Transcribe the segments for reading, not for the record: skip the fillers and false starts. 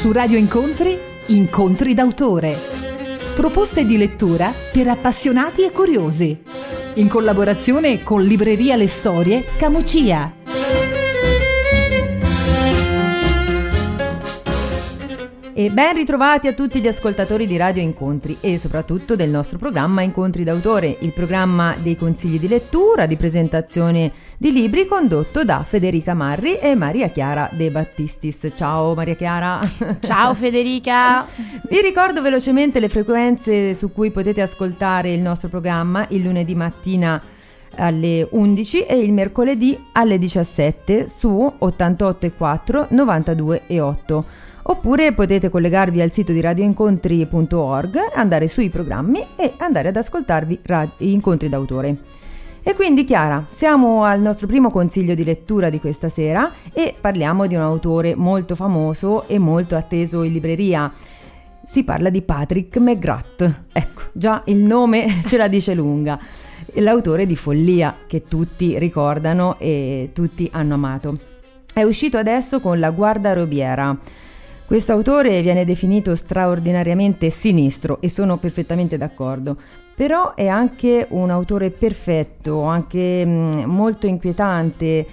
Su Radio Incontri, Incontri d'autore. Proposte di lettura per appassionati e curiosi. In collaborazione con Libreria Le Storie Camucia. E ben ritrovati a tutti gli ascoltatori di Radio Incontri e soprattutto del nostro programma Incontri d'autore, il programma dei consigli di lettura, di presentazione di libri condotto da Federica Marri e Maria Chiara De Battistis. Ciao Maria Chiara. Ciao Federica. Vi ricordo velocemente le frequenze su cui potete ascoltare il nostro programma il lunedì mattina alle 11 e il mercoledì alle 17 su 88.4, 92.8. Oppure potete collegarvi al sito di radioincontri.org, andare sui programmi e andare ad ascoltarvi Incontri d'autore. E quindi Chiara, siamo al nostro primo consiglio di lettura di questa sera e parliamo di un autore molto famoso e molto atteso in libreria. Si parla di Patrick McGrath. Ecco, già il nome ce la dice lunga. L'autore di Follia, che tutti ricordano e tutti hanno amato. È uscito adesso con La guardarobiera. Questo autore viene definito straordinariamente sinistro e sono perfettamente d'accordo, però è anche un autore perfetto, anche molto inquietante,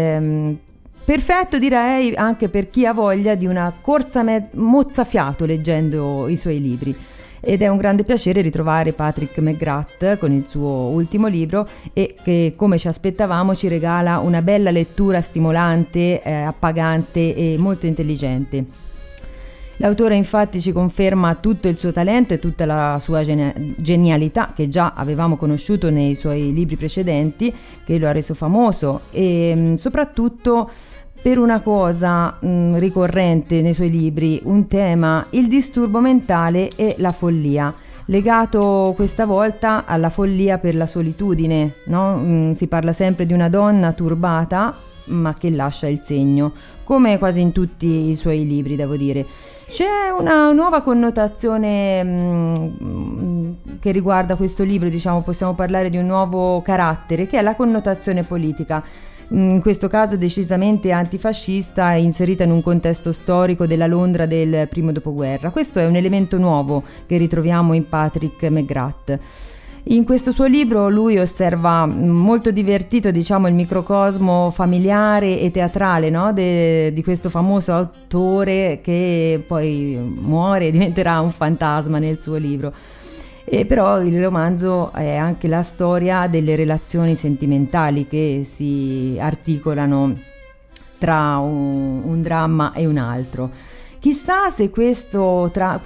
perfetto direi anche per chi ha voglia di una corsa mozzafiato leggendo i suoi libri. Ed è un grande piacere ritrovare Patrick McGrath con il suo ultimo libro e che, come ci aspettavamo, ci regala una bella lettura stimolante, appagante e molto intelligente. L'autore infatti ci conferma tutto il suo talento e tutta la sua genialità che già avevamo conosciuto nei suoi libri precedenti, che lo ha reso famoso, e soprattutto per una cosa ricorrente nei suoi libri, un tema, il disturbo mentale e la follia, legato questa volta alla follia per la solitudine, no? Si parla sempre di una donna turbata ma che lascia il segno, come quasi in tutti i suoi libri, devo dire. C'è una nuova connotazione che riguarda questo libro, diciamo, possiamo parlare di un nuovo carattere, che è la connotazione politica. In questo caso decisamente antifascista, inserita in un contesto storico della Londra del primo dopoguerra. Questo è un elemento nuovo che ritroviamo in Patrick McGrath. In questo suo libro lui osserva molto divertito, diciamo, il microcosmo familiare e teatrale, no? di questo famoso autore che poi muore e diventerà un fantasma nel suo libro. E però il romanzo è anche la storia delle relazioni sentimentali che si articolano tra un dramma e un altro. Chissà se questo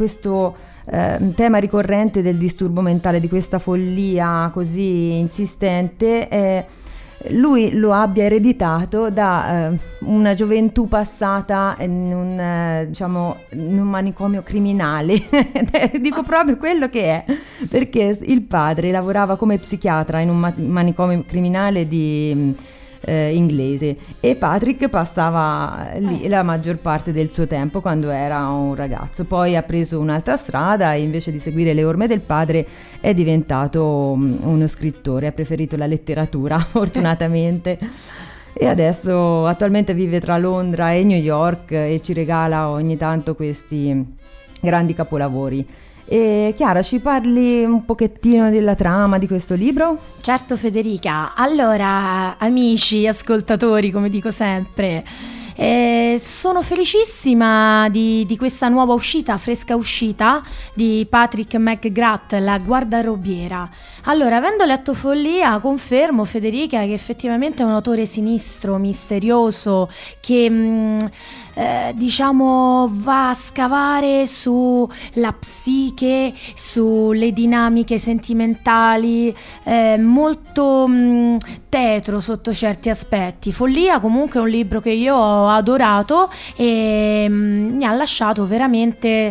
tema ricorrente del disturbo mentale, di questa follia così insistente, lui lo abbia ereditato da una gioventù passata in un manicomio criminale. Dico proprio quello che è, perché il padre lavorava come psichiatra in un manicomio criminale inglese e Patrick passava lì la maggior parte del suo tempo quando era un ragazzo. Poi ha preso un'altra strada e invece di seguire le orme del padre è diventato uno scrittore, ha preferito la letteratura fortunatamente e adesso attualmente vive tra Londra e New York e ci regala ogni tanto questi grandi capolavori. E Chiara, ci parli un pochettino della trama di questo libro? Certo Federica, allora amici, ascoltatori, come dico sempre, sono felicissima di questa nuova uscita, fresca uscita di Patrick McGrath, La guardarobiera. Allora, avendo letto Follia, confermo Federica che effettivamente è un autore sinistro, misterioso, che diciamo va a scavare sulla psiche, sulle dinamiche sentimentali, molto tetro sotto certi aspetti. Follia comunque è un libro che io ho adorato e mi ha lasciato veramente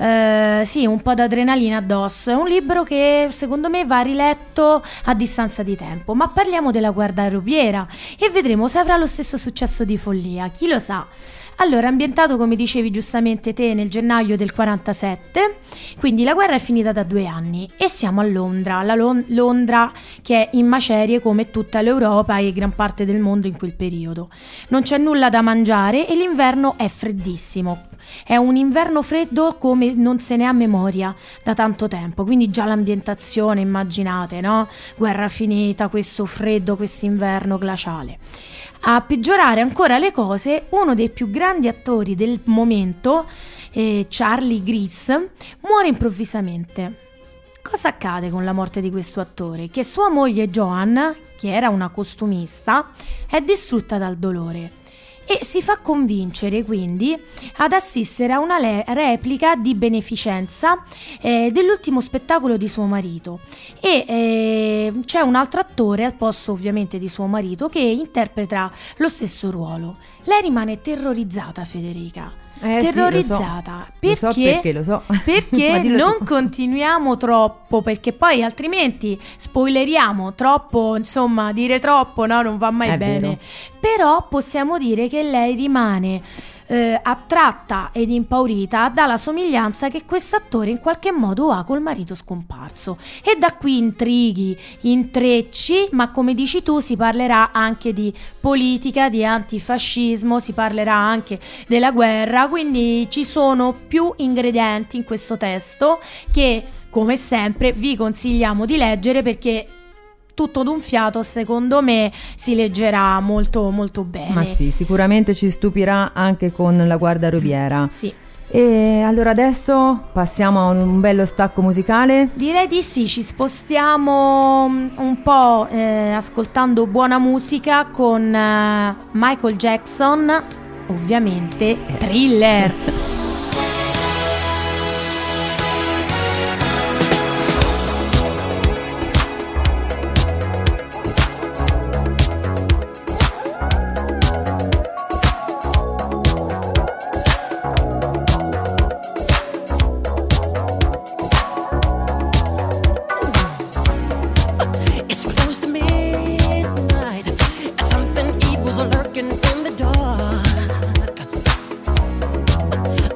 un po' d'adrenalina addosso. È un libro che secondo me va riletto a distanza di tempo, ma parliamo della guardarobiera e vedremo se avrà lo stesso successo di Follia, chi lo sa. Allora, ambientato, come dicevi giustamente te, nel gennaio del 47, quindi la guerra è finita da 2 anni e siamo a Londra, la Londra che è in macerie come tutta l'Europa e gran parte del mondo in quel periodo. Non c'è nulla da mangiare e l'inverno è freddissimo. È un inverno freddo come non se ne ha memoria da tanto tempo, quindi già l'ambientazione, immaginate, no? Guerra finita, questo freddo, questo inverno glaciale. A peggiorare ancora le cose, uno dei più grandi attori del momento, Charlie Grease, muore improvvisamente. Cosa accade con la morte di questo attore? Che sua moglie Joan, che era una costumista, è distrutta dal dolore e si fa convincere quindi ad assistere a una replica di beneficenza dell'ultimo spettacolo di suo marito, e c'è un altro attore al posto ovviamente di suo marito che interpreta lo stesso ruolo. Lei rimane terrorizzata, Federica. Terrorizzata, sì, lo so. Perché non continuiamo troppo, perché poi altrimenti spoileriamo troppo, insomma, dire troppo, no, non va mai bene. Vero. Però possiamo dire che lei rimane attratta ed impaurita dalla somiglianza che quest'attore in qualche modo ha col marito scomparso, e da qui intrighi, intrecci, ma come dici tu si parlerà anche di politica, di antifascismo, si parlerà anche della guerra, quindi ci sono più ingredienti in questo testo che come sempre vi consigliamo di leggere, perché tutto d'un fiato secondo me si leggerà molto molto bene. Ma sì, sicuramente ci stupirà anche con La guardarobiera. Sì. E allora adesso passiamo a un bello stacco musicale? Direi di sì, ci spostiamo un po' ascoltando buona musica con Michael Jackson, ovviamente Thriller. Lurking in the dark.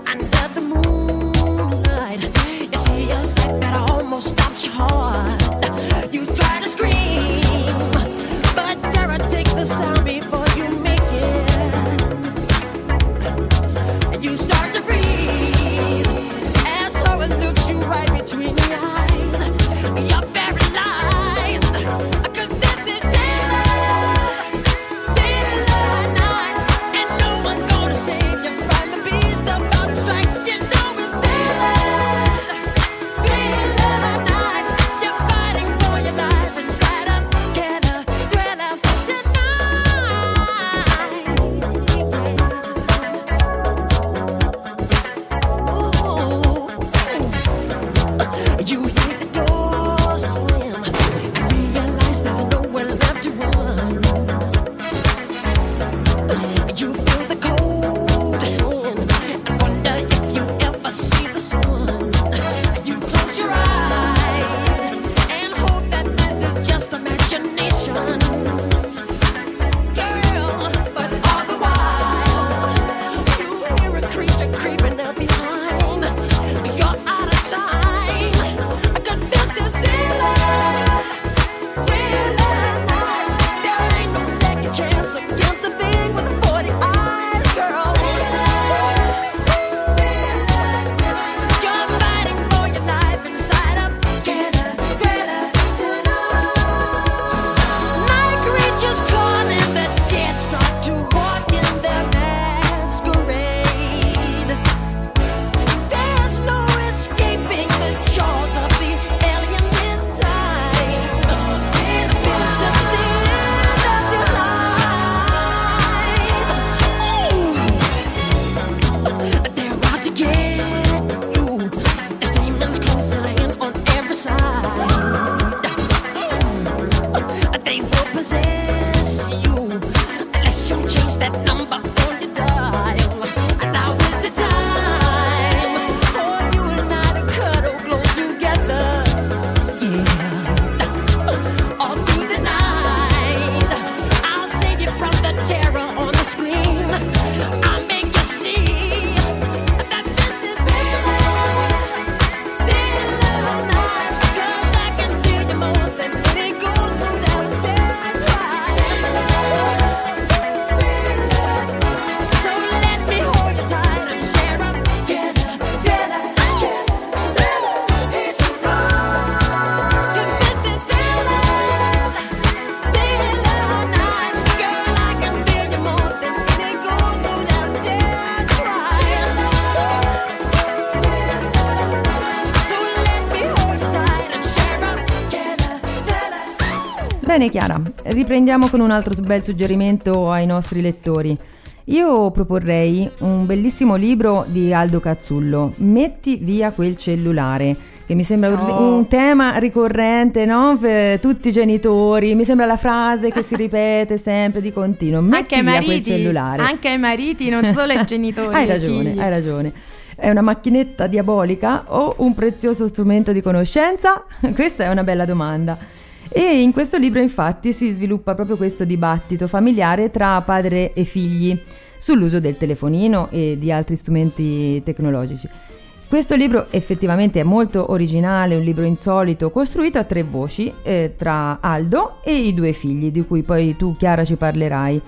Bene Chiara, riprendiamo con un altro bel suggerimento ai nostri lettori. Io proporrei un bellissimo libro di Aldo Cazzullo, Metti via quel cellulare, che mi sembra un tema ricorrente, no? Per tutti i genitori, mi sembra la frase che si ripete sempre di continuo, metti via quel cellulare. Anche ai mariti, non solo ai genitori. Hai ragione. È una macchinetta diabolica o un prezioso strumento di conoscenza? Questa è una bella domanda. E in questo libro infatti si sviluppa proprio questo dibattito familiare tra padre e figli sull'uso del telefonino e di altri strumenti tecnologici. Questo libro effettivamente è molto originale, un libro insolito, costruito a 3 voci tra Aldo e i 2 figli, di cui poi tu Chiara ci parlerai.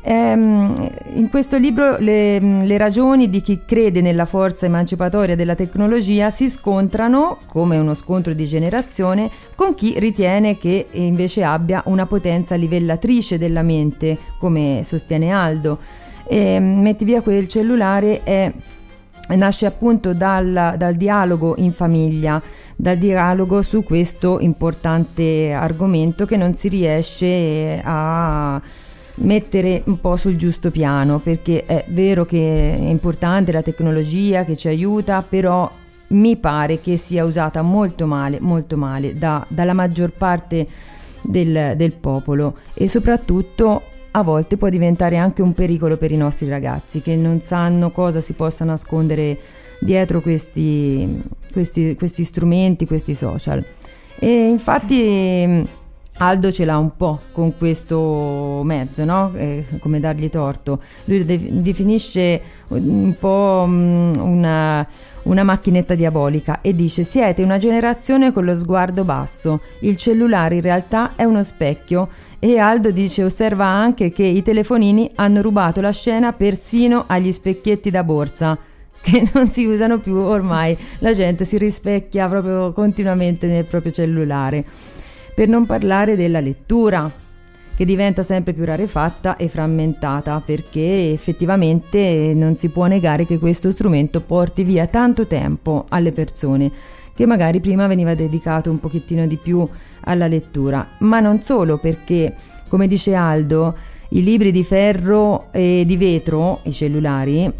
In questo libro le ragioni di chi crede nella forza emancipatoria della tecnologia si scontrano, come uno scontro di generazione, con chi ritiene che invece abbia una potenza livellatrice della mente, come sostiene Aldo. Metti via quel cellulare nasce appunto dal dialogo in famiglia, dal dialogo su questo importante argomento che non si riesce a mettere un po' sul giusto piano, perché è vero che è importante la tecnologia che ci aiuta, però mi pare che sia usata molto male dalla maggior parte del popolo, e soprattutto a volte può diventare anche un pericolo per i nostri ragazzi, che non sanno cosa si possa nascondere dietro questi strumenti, questi social. E infatti Aldo ce l'ha un po' con questo mezzo, no? Come dargli torto. Lui definisce un po' una macchinetta diabolica e dice: siete una generazione con lo sguardo basso, il cellulare in realtà è uno specchio. E Aldo dice: osserva anche che i telefonini hanno rubato la scena persino agli specchietti da borsa, che non si usano più ormai, la gente si rispecchia proprio continuamente nel proprio cellulare. Per non parlare della lettura, che diventa sempre più rarefatta e frammentata, perché effettivamente non si può negare che questo strumento porti via tanto tempo alle persone, che magari prima veniva dedicato un pochettino di più alla lettura. Ma non solo, perché, come dice Aldo, i libri di ferro e di vetro, i cellulari,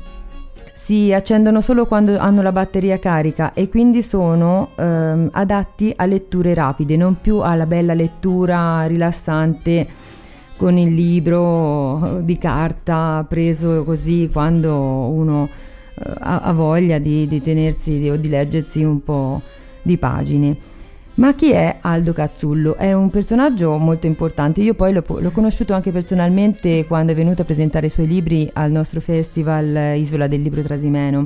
si accendono solo quando hanno la batteria carica e quindi sono adatti a letture rapide, non più alla bella lettura rilassante con il libro di carta preso così quando uno ha voglia di tenersi o di leggersi un po' di pagine. Ma chi è Aldo Cazzullo? È un personaggio molto importante. Io poi l'ho conosciuto anche personalmente quando è venuto a presentare i suoi libri al nostro festival Isola del Libro Trasimeno.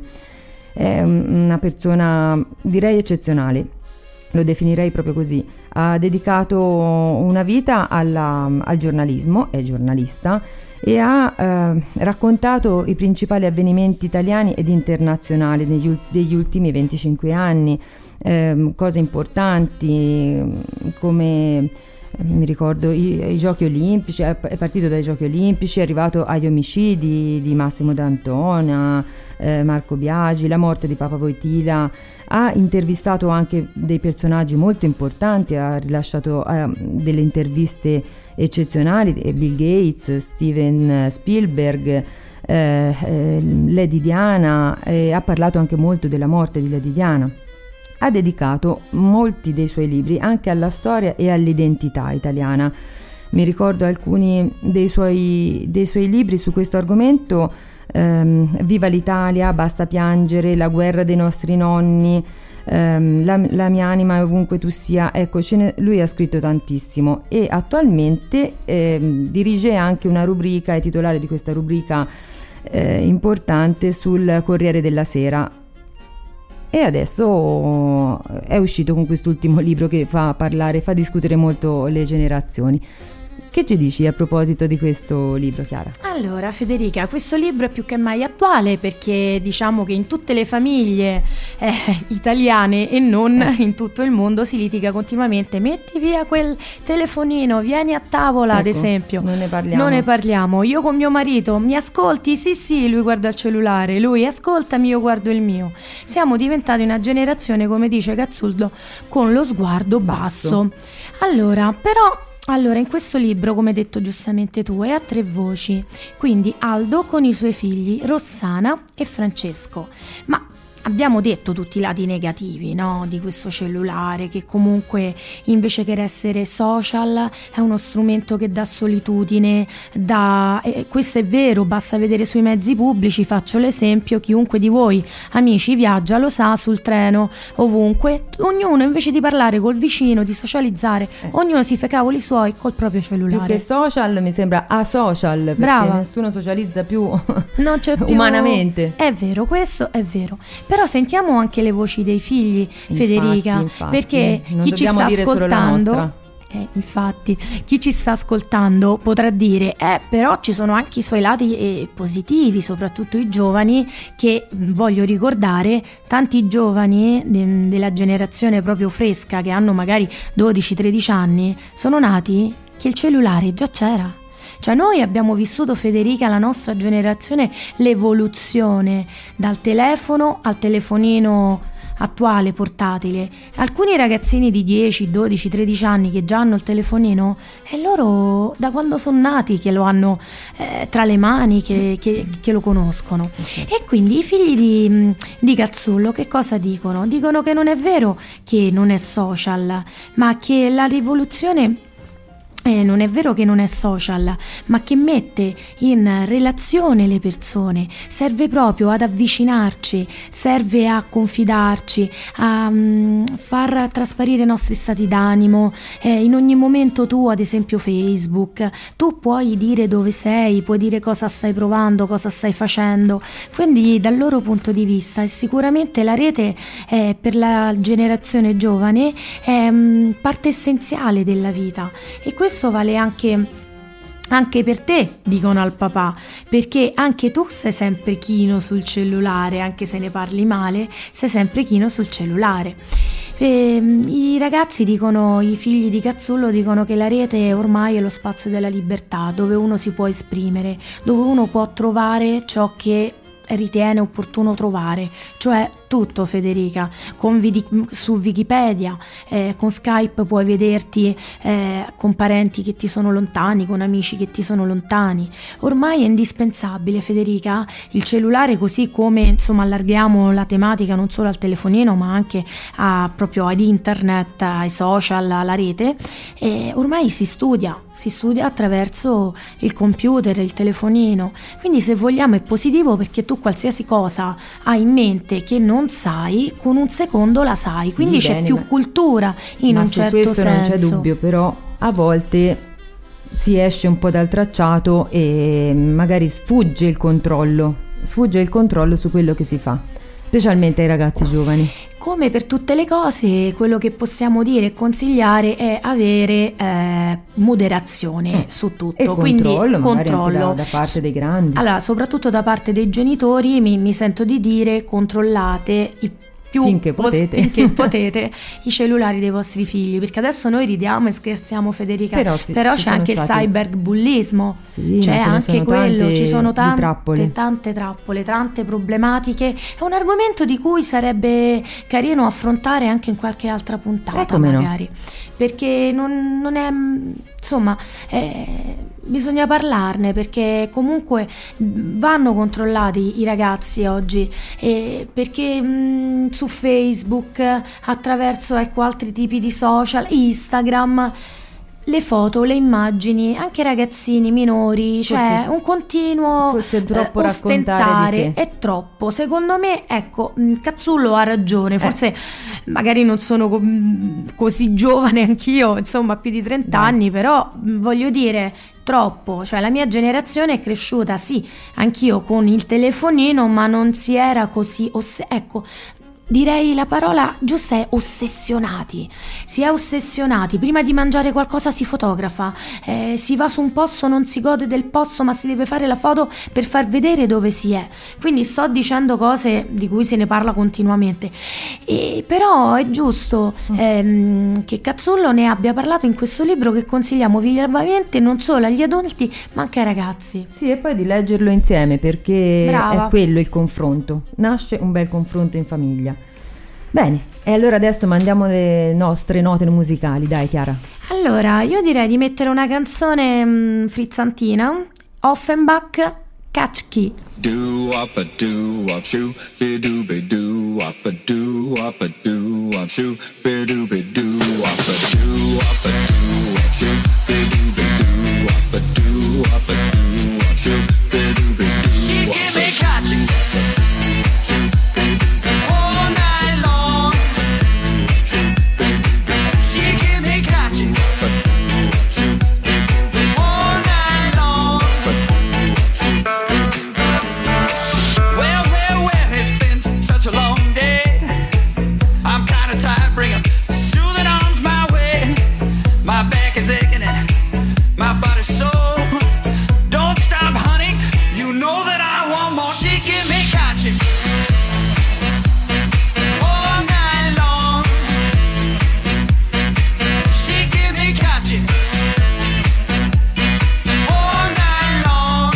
È una persona, direi, eccezionale. Lo definirei proprio così. Ha dedicato una vita al giornalismo, è giornalista, e ha raccontato i principali avvenimenti italiani ed internazionali degli ultimi 25 anni. Cose importanti come mi ricordo i Giochi Olimpici, è partito dai Giochi Olimpici, è arrivato agli omicidi di Massimo D'Antona, Marco Biagi, la morte di Papa Wojtyla. Ha intervistato anche dei personaggi molto importanti, ha rilasciato delle interviste eccezionali, Bill Gates, Steven Spielberg, Lady Diana, ha parlato anche molto della morte di Lady Diana. Ha dedicato molti dei suoi libri anche alla storia e all'identità italiana. Mi ricordo alcuni dei suoi libri su questo argomento: Viva l'Italia, Basta piangere, La guerra dei nostri nonni, la mia anima ovunque tu sia. Ecco, lui ha scritto tantissimo e attualmente dirige anche una rubrica, è titolare di questa rubrica importante sul Corriere della Sera. E adesso è uscito con quest'ultimo libro che fa discutere molto le generazioni. Che ci dici a proposito di questo libro, Chiara? Allora, Federica, questo libro è più che mai attuale, perché diciamo che in tutte le famiglie italiane e non in tutto il mondo si litiga continuamente. Metti via quel telefonino, vieni a tavola, ecco, ad esempio. Non ne parliamo. Io con mio marito: mi ascolti? Sì, lui guarda il cellulare, lui ascoltami, io guardo il mio. Siamo diventati una generazione, come dice Cazzullo, con lo sguardo basso. Allora, però Allora, in questo libro, come hai detto giustamente tu, è a 3 voci, quindi Aldo con i suoi figli, Rossana e Francesco. Ma abbiamo detto tutti i lati negativi, no? Di questo cellulare, che comunque invece che essere social è uno strumento che dà solitudine, questo è vero, basta vedere sui mezzi pubblici, faccio l'esempio, chiunque di voi amici viaggia lo sa, sul treno, ovunque, ognuno invece di parlare col vicino, di socializzare, ognuno si fa cavoli suoi col proprio cellulare. Più che social mi sembra asocial, perché Brava. nessuno socializza più, non c'è più umanamente. È vero, questo è vero. Però sentiamo anche le voci dei figli, Federica, Infatti, perché non chi ci dobbiamo sta dire solo la ascoltando, nostra. infatti, chi ci sta ascoltando potrà dire, però ci sono anche i suoi lati positivi, soprattutto i giovani, che voglio ricordare, tanti giovani della generazione proprio fresca, che hanno magari 12-13 anni, sono nati che il cellulare già c'era. Cioè noi abbiamo vissuto, Federica, la nostra generazione, l'evoluzione dal telefono al telefonino attuale, portatile. Alcuni ragazzini di 10, 12, 13 anni che già hanno il telefonino, e loro da quando sono nati che lo hanno tra le mani, che lo conoscono. E quindi i figli di Cazzullo che cosa dicono? Dicono che non è vero che non è social, ma che la rivoluzione... non è vero che non è social, ma che mette in relazione le persone, serve proprio ad avvicinarci, serve a confidarci, a far trasparire i nostri stati d'animo. In ogni momento tu, ad esempio Facebook, tu puoi dire dove sei, puoi dire cosa stai provando, cosa stai facendo, quindi dal loro punto di vista, e sicuramente la rete per la generazione giovane è parte essenziale della vita, e questo vale anche per te, dicono al papà, perché anche tu sei sempre chino sul cellulare, anche se ne parli male, sei sempre chino sul cellulare. I ragazzi dicono, i figli di Cazzullo dicono che la rete ormai è lo spazio della libertà, dove uno si può esprimere, dove uno può trovare ciò che ritiene opportuno trovare, cioè tutto, Federica, su Wikipedia, con Skype puoi vederti con parenti che ti sono lontani, con amici che ti sono lontani. Ormai è indispensabile, Federica, il cellulare, così come insomma allarghiamo la tematica non solo al telefonino ma anche proprio ad internet, ai social, alla rete, ormai si studia attraverso il computer, il telefonino, quindi se vogliamo è positivo, perché tu qualsiasi cosa hai in mente che non sai, con un secondo la sai, sì, quindi bene, c'è più cultura in un certo senso. Questo non c'è dubbio, però a volte si esce un po' dal tracciato e magari sfugge il controllo su quello che si fa, specialmente ai ragazzi giovani. Come per tutte le cose, quello che possiamo dire e consigliare è avere moderazione su tutto. E quindi controllo anche da parte dei grandi. Allora, soprattutto da parte dei genitori, mi sento di dire, controllate il più finché potete i cellulari dei vostri figli, perché adesso noi ridiamo e scherziamo, Federica, però c'è anche il cyberbullismo, c'è anche quello, ci sono tante trappole, tante problematiche. È un argomento di cui sarebbe carino affrontare anche in qualche altra puntata, magari, perché non è, insomma, bisogna parlarne, perché comunque vanno controllati i ragazzi oggi, perché su Facebook, attraverso altri tipi di social, Instagram, le foto, le immagini, anche ragazzini minori, cioè un continuo forse è troppo ostentare, raccontare di sé. È troppo, secondo me. Ecco, Cazzullo ha ragione, forse magari non sono così giovane anch'io, insomma più di 30 anni, però voglio dire, troppo, cioè la mia generazione è cresciuta, sì, anch'io con il telefonino, ma non si era così, ecco, direi la parola giusta è ossessionati. Si è ossessionati, prima di mangiare qualcosa si fotografa, si va su un posto, non si gode del posto ma si deve fare la foto per far vedere dove si è. Quindi sto dicendo cose di cui se ne parla continuamente, però è giusto che Cazzullo ne abbia parlato in questo libro, che consigliamo vivamente non solo agli adulti ma anche ai ragazzi. Sì, e poi di leggerlo insieme, perché Brava. è quello il confronto, nasce un bel confronto in famiglia. Bene, e allora adesso mandiamo le nostre note musicali, dai Chiara. Allora, io direi di mettere una canzone frizzantina, Offenbach, Catch Key. Do up a do up shoo, be do up a do up a do up shoo, be do up a do up shoo, be do up a do up shoo, be do. She give me catching all night long. She give me catching all night long. Well, it's been such a long day. I'm kinda tired, bring 'em soothing arms my way. My back is aching and my body's sore. Don't stop, honey, you know that I want more. She give me catching all night long. She give me catching all night long.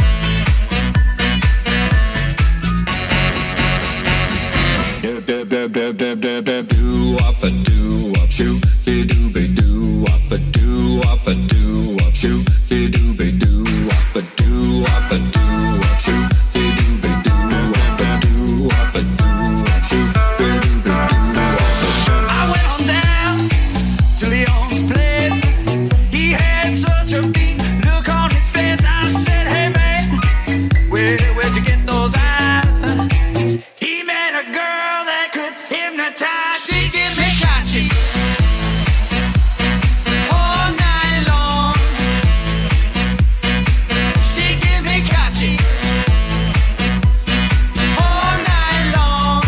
Do up a do up shoo, be do up a do up a do up shoo, be do up a do up a do up shoo, be do up a do up a do up shoo, be do. I went on down to Leon's place. He had such a beat look on his face. I said, hey man, where'd you get those eyes? He met a girl that could hypnotize. She give me catching all night long. She give me catching all night long.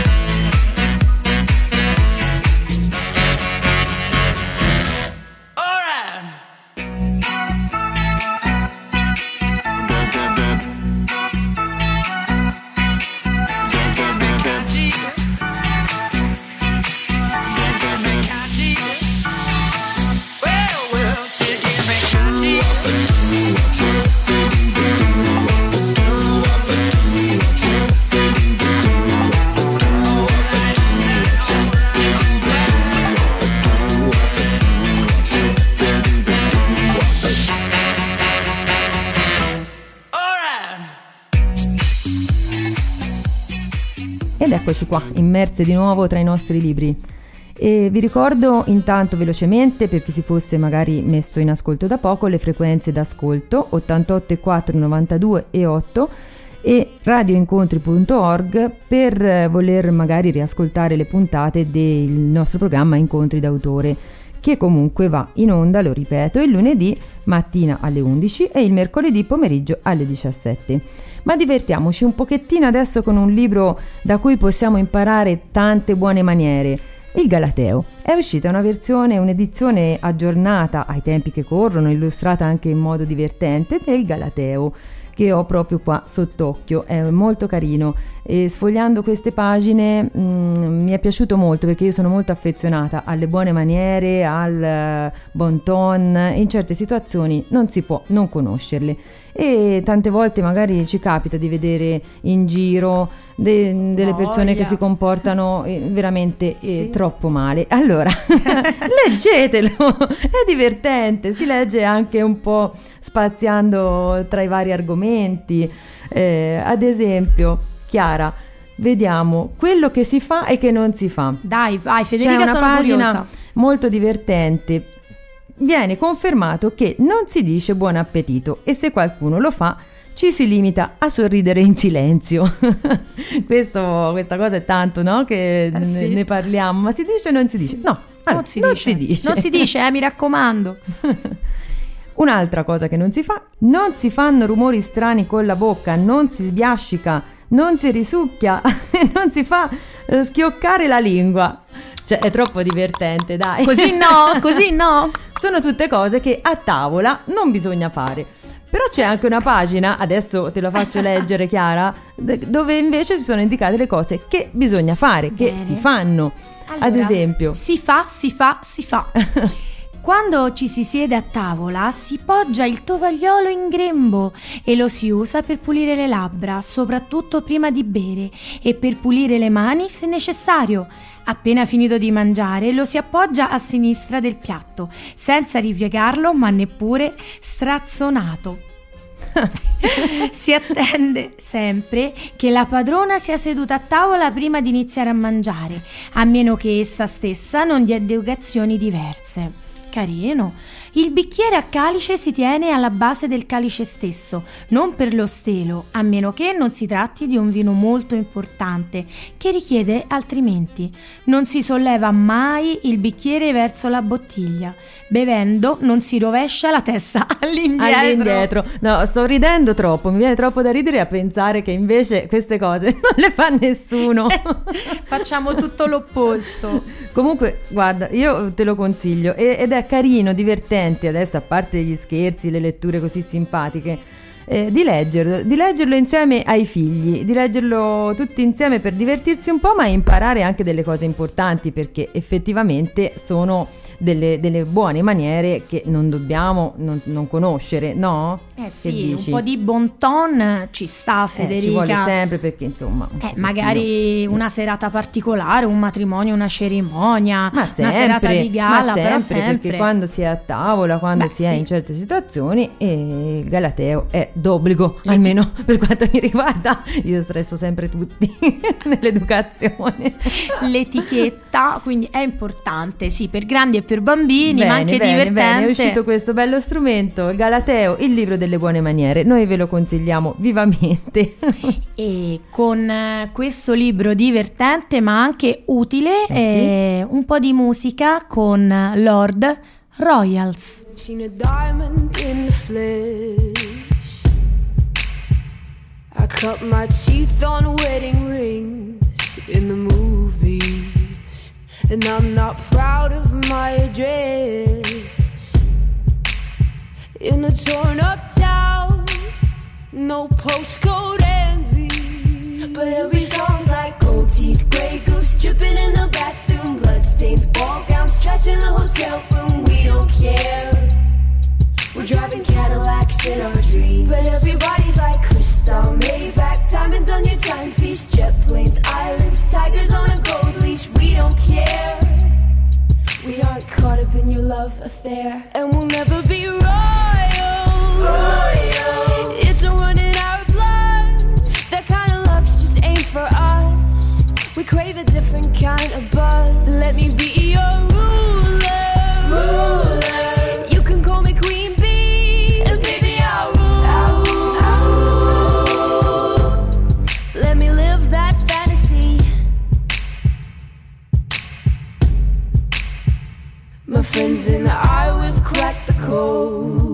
All right. She give me catching. Well, she give me catchy. All right. Ed eccoci qua, immerse di nuovo tra i nostri libri. E vi ricordo intanto velocemente, per chi si fosse magari messo in ascolto da poco, le frequenze d'ascolto 88,4, 92 e 8 e radioincontri.org per voler magari riascoltare le puntate del nostro programma Incontri d'autore, che comunque va in onda, lo ripeto, il lunedì mattina alle 11 e il mercoledì pomeriggio alle 17. Ma divertiamoci un pochettino adesso con un libro da cui possiamo imparare tante buone maniere. Il Galateo. È uscita una versione, un'edizione aggiornata ai tempi che corrono, illustrata anche in modo divertente, del Galateo, che ho proprio qua sott'occhio. È molto carino e sfogliando queste pagine mi è piaciuto molto, perché io sono molto affezionata alle buone maniere, al bon ton. In certe situazioni non si può non conoscerle, e tante volte magari ci capita di vedere in giro delle persone che si comportano veramente Sì. troppo male. Allora leggetelo, è divertente, si legge anche un po' spaziando tra i vari argomenti. Ad esempio, Chiara, vediamo quello che si fa e che non si fa. Dai, vai C'è Federica, una sono pagina curiosa. molto divertente. Viene confermato che non si dice buon appetito, e se qualcuno lo fa ci si limita a sorridere in silenzio. Questa cosa è tanto, no? Che sì. ne parliamo, ma si dice o non si dice? Sì. No, allora, non si dice. Non si dice, mi raccomando. Un'altra cosa che non si fa: non si fanno rumori strani con la bocca, non si sbiascica, non si risucchia, non si fa schioccare la lingua. Cioè, è troppo divertente, dai. Così no, così no. Sono tutte cose che a tavola non bisogna fare. Però c'è anche una pagina, adesso te la faccio leggere Chiara, dove invece ci sono indicate le cose che bisogna fare, che Bene. si fanno. Allora, Ad esempio, si fa. Quando ci si siede a tavola si poggia il tovagliolo in grembo e lo si usa per pulire le labbra, soprattutto prima di bere, e per pulire le mani se necessario. Appena finito di mangiare lo si appoggia a sinistra del piatto, senza ripiegarlo ma neppure strazzonato. Si attende sempre che la padrona sia seduta a tavola prima di iniziare a mangiare, a meno che essa stessa non dia indicazioni diverse. Carino. Il bicchiere a calice si tiene alla base del calice stesso, non per lo stelo, a meno che non si tratti di un vino molto importante, che richiede altrimenti. Non si solleva mai il bicchiere verso la bottiglia. Bevendo non si rovescia la testa all'indietro. No, sto ridendo troppo, mi viene troppo da ridere a pensare che invece queste cose non le fa nessuno. Facciamo tutto l'opposto. Comunque, guarda, io te lo consiglio ed è carino, divertente, adesso a parte gli scherzi, le letture così simpatiche, di leggerlo insieme ai figli, di leggerlo tutti insieme per divertirsi un po', ma imparare anche delle cose importanti, perché effettivamente sono delle buone maniere che non dobbiamo non conoscere, no? Sì, un po' di bon ton ci sta, Federica. Ci vuole sempre, perché insomma magari una serata particolare, un matrimonio, una cerimonia, una serata di gala, però sempre, perché quando si è a tavola, quando si è in certe situazioni, il galateo è d'obbligo, almeno per quanto mi riguarda. Io stresso sempre tutti nell'educazione. L'etichetta quindi è importante, sì, per grandi e per bambini, ma anche divertente. Bene, è uscito questo bello strumento, il galateo, il libro delle buone maniere. Noi ve lo consigliamo vivamente. E con questo libro divertente ma anche utile, un po' di musica con Lord Royals. Seen a diamond in the flesh. I cut my teeth on wedding rings in the movies, and I'm not proud of my address. In a torn up town, no postcode envy, but every song's like gold teeth, grey goose dripping in the bathroom, bloodstains, ball gowns, trash in the hotel room. We don't care. We're driving Cadillacs in our dreams, but everybody's like crystal, Maybach, diamonds on your timepiece, jet planes, islands, tigers on a gold leash. We don't care. We aren't caught up in your love affair, and we'll never be royals. It's a run in our blood. That kind of luck's just ain't for us. We crave a different kind of buzz. Let me be your ruler. You can call me Queen Bee, and baby I'll rule. Let me live that fantasy. My friends and I, we've cracked the code.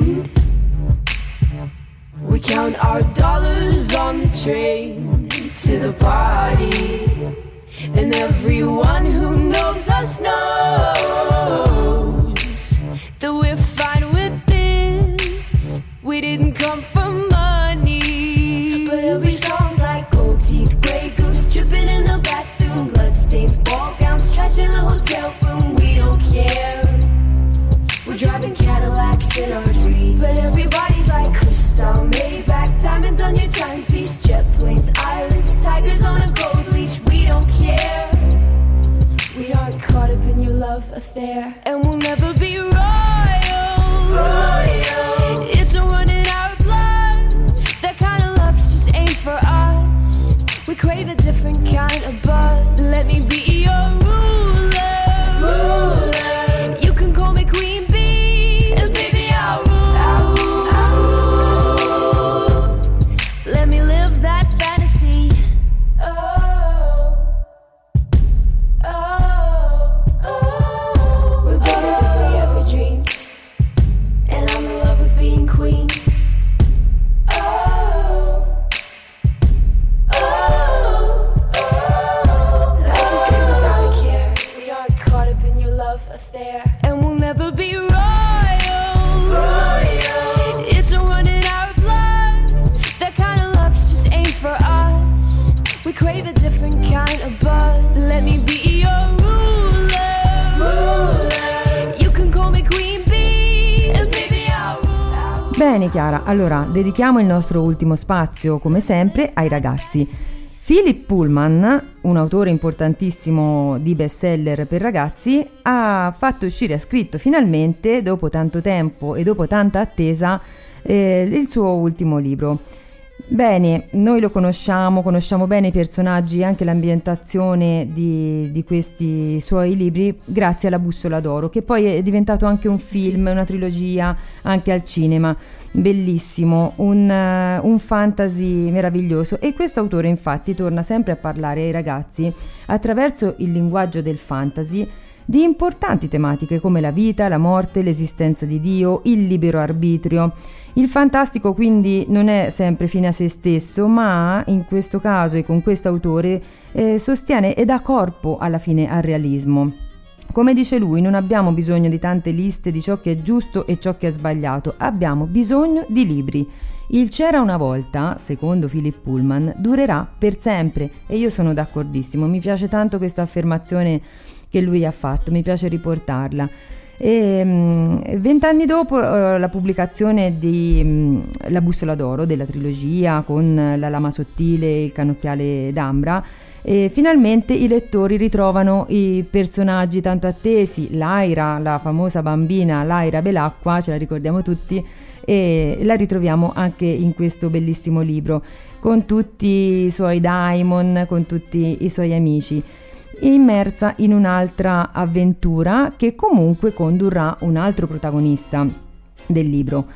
We count our dollars on the train to the party, and everyone who knows us knows that we're fine with this. We didn't come for money, but every song's like gold teeth, grey goose dripping in the bathroom, bloodstains, ball gowns, trash in the hotel room. We don't care. We're driving Cadillacs in our dreams, but everybody's like crystal, Maybach, diamonds on your timepiece, jet planes, islands, tigers on a gold leash. We don't care. We aren't caught up in your love affair, and we'll never be royals. It's a run in our blood. That kind of luck's just ain't for us. We crave a different kind of buzz. Let me be your ruler. You can call me Queen Bee, and baby I'll rule. Let me live that fantasy. We're better than we ever dreamed, and I'm in love with being queen. Life is great without a care. We aren't caught up in your love affair, and we'll never be royals. It's a run in our blood. That kind of luck's just ain't for us. We crave a different kind of buzz. Let me be your ruler. You can call me queen. Bene Chiara, allora dedichiamo il nostro ultimo spazio, come sempre, ai ragazzi. Philip Pullman, un autore importantissimo di bestseller per ragazzi, ha scritto finalmente, dopo tanto tempo e dopo tanta attesa, il suo ultimo libro. Bene, noi lo conosciamo bene i personaggi e anche l'ambientazione di questi suoi libri grazie alla Bussola d'Oro, che poi è diventato anche un film, una trilogia anche al cinema, bellissimo, un fantasy meraviglioso, e questo autore infatti torna sempre a parlare ai ragazzi attraverso il linguaggio del fantasy di importanti tematiche come la vita, la morte, l'esistenza di Dio, il libero arbitrio. Il fantastico quindi non è sempre fine a se stesso, ma in questo caso e con questo autore sostiene e dà corpo alla fine al realismo. Come dice lui, non abbiamo bisogno di tante liste di ciò che è giusto e ciò che è sbagliato, abbiamo bisogno di libri. Il c'era una volta, secondo Philip Pullman, durerà per sempre, e io sono d'accordissimo, mi piace tanto questa affermazione che lui ha fatto, mi piace riportarla. 20 anni dopo la pubblicazione di La Bussola d'Oro, della trilogia con la lama sottile e il cannocchiale d'ambra, finalmente i lettori ritrovano i personaggi tanto attesi, Lyra, la famosa bambina Lyra Belacqua, ce la ricordiamo tutti, e la ritroviamo anche in questo bellissimo libro con tutti i suoi daimon, con tutti i suoi amici, immersa in un'altra avventura che comunque condurrà un altro protagonista del libro.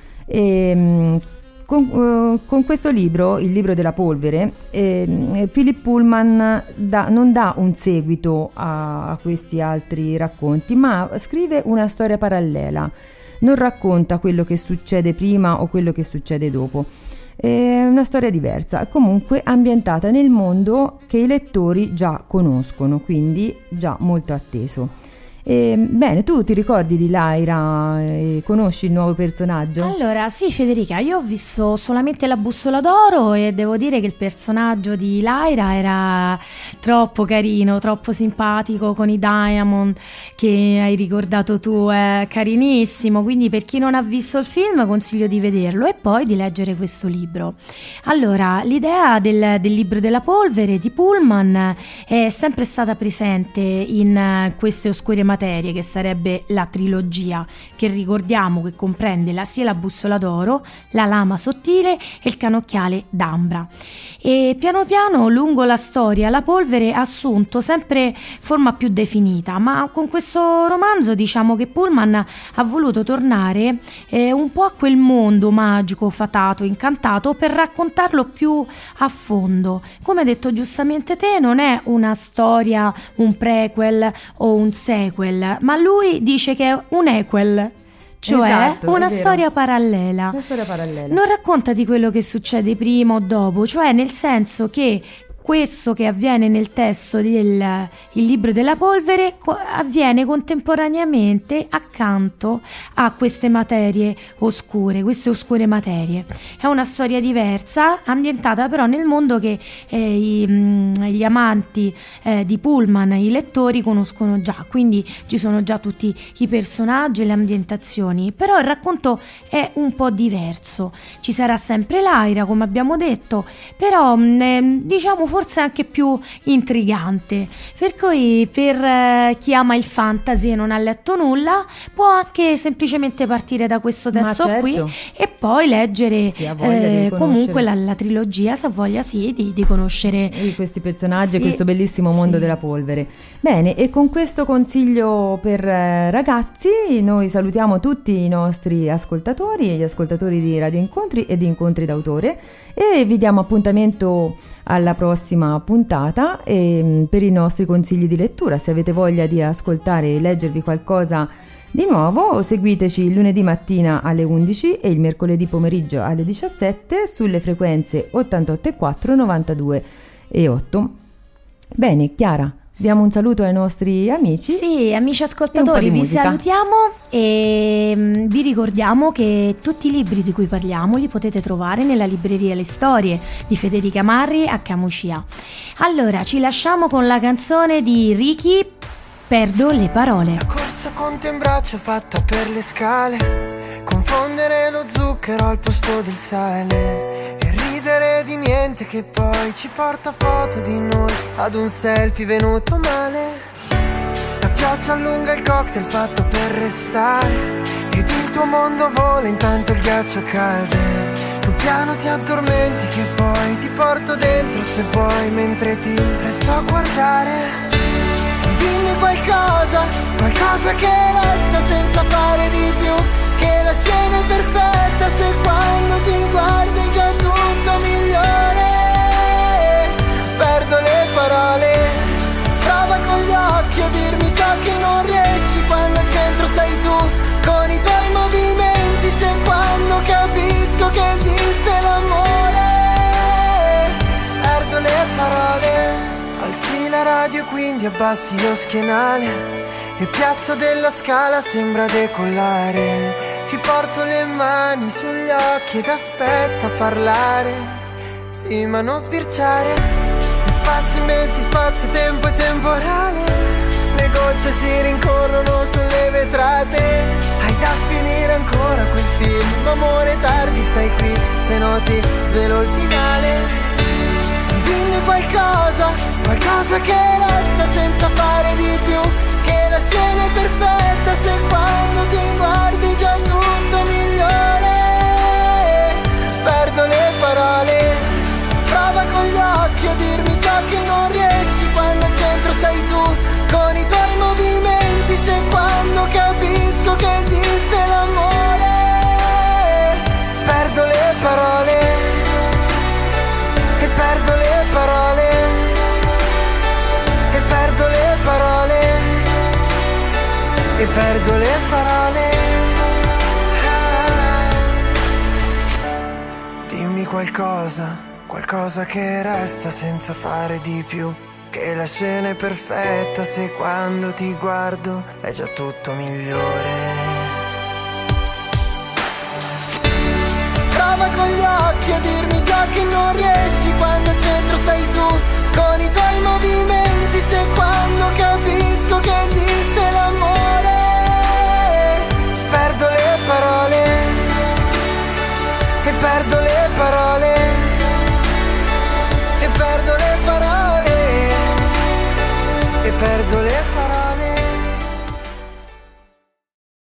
Con questo libro, il libro della polvere, Philip Pullman non dà un seguito a questi altri racconti, ma scrive una storia parallela, non racconta quello che succede prima o quello che succede dopo. È una storia diversa, comunque ambientata nel mondo che i lettori già conoscono, quindi già molto atteso. Bene, tu ti ricordi di Lyra? Conosci il nuovo personaggio? Allora, sì Federica, io ho visto solamente La Bussola d'Oro e devo dire che il personaggio di Lyra era troppo carino, troppo simpatico, con i diamond che hai ricordato tu, è carinissimo, quindi per chi non ha visto il film consiglio di vederlo e poi di leggere questo libro. Allora, l'idea del libro della polvere di Pullman è sempre stata presente in queste oscure materie, che sarebbe la trilogia, che ricordiamo che comprende sia la Bussola d'Oro, la lama sottile e il cannocchiale d'ambra. E piano piano lungo la storia la polvere ha assunto sempre forma più definita, ma con questo romanzo diciamo che Pullman ha voluto tornare un po' a quel mondo magico, fatato, incantato, per raccontarlo più a fondo. Come hai detto giustamente te, non è una storia, un prequel o un sequel, ma lui dice che è un equel, cioè esatto, una storia parallela. Una storia parallela. Non racconta di quello che succede prima o dopo, cioè nel senso che questo che avviene nel testo del Il libro della polvere avviene contemporaneamente accanto a queste materie oscure, queste oscure materie. È una storia diversa, ambientata però nel mondo che gli amanti di Pullman, i lettori, conoscono già, quindi ci sono già tutti i personaggi e le ambientazioni, però il racconto è un po' diverso. Ci sarà sempre Lyra, come abbiamo detto, però diciamo forse anche più intrigante, per cui per chi ama il fantasy e non ha letto nulla può anche semplicemente partire da questo testo qui e poi leggere comunque la trilogia, se ha voglia di conoscere questi personaggi e questo bellissimo mondo della polvere. Bene, e con questo consiglio per ragazzi noi salutiamo tutti i nostri ascoltatori e gli ascoltatori di Radio Incontri e di Incontri d'autore e vi diamo appuntamento alla prossima puntata per i nostri consigli di lettura. Se avete voglia di ascoltare e leggervi qualcosa di nuovo, seguiteci il lunedì mattina alle 11 e il mercoledì pomeriggio alle 17 sulle frequenze 88,4, 92 e 8. Bene, Chiara, diamo un saluto ai nostri amici. Sì, amici ascoltatori, vi salutiamo e vi ricordiamo che tutti i libri di cui parliamo li potete trovare nella libreria Le Storie di Federica Marri a Camucia. Allora, ci lasciamo con la canzone di Ricky, Perdo le parole. La corsa con te in braccio fatta per le scale, confondere lo zucchero al posto del sale e ridere di niente che poi ci porta foto di noi ad un selfie venuto male. La pioggia allunga il cocktail fatto per restare ed il tuo mondo vola intanto il ghiaccio cade. Tu piano ti addormenti che poi ti porto dentro se vuoi mentre ti resto a guardare. Dimmi qualcosa, qualcosa che resta senza fare di più, che la scena è perfetta se quando ti guardi è già tutto migliore. Perdo le parole, prova con gli occhi a dirmi ciò che non riesci quando al centro sei tu, con i tuoi movimenti, se quando capisco che esiste l'amore. Perdo le parole. Alzi la radio quindi abbassi lo schienale e Piazza della Scala sembra decollare. Ti porto le mani sugli occhi ed aspetta a parlare. Sì, ma non sbirciare. Spazi, mezzi, spazio, tempo e temporale. Le gocce si rincorrono sulle vetrate. Hai da finire ancora quel film. Amore, tardi, stai qui, se no ti svelo il finale. Dimmi qualcosa, qualcosa che resta senza fare di più, che la scena è perfetta se quando ti guardi già tutto migliore. Perdo le parole, prova con gli occhi a dirmi ciò che non riesci quando al centro sei tu, con i tuoi movimenti, se quando capisco che esiste l'amore. Perdo le parole e perdo le parole e perdo le parole e perdo le parole. Dimmi qualcosa, qualcosa che resta senza fare di più, che la scena è perfetta se quando ti guardo è già tutto migliore. Prova con gli occhi a dirmi ciò che non riesci quando al centro sei tu, con i tuoi movimenti, se quando capisco che esiste l'amore. Perdo le parole e perdo le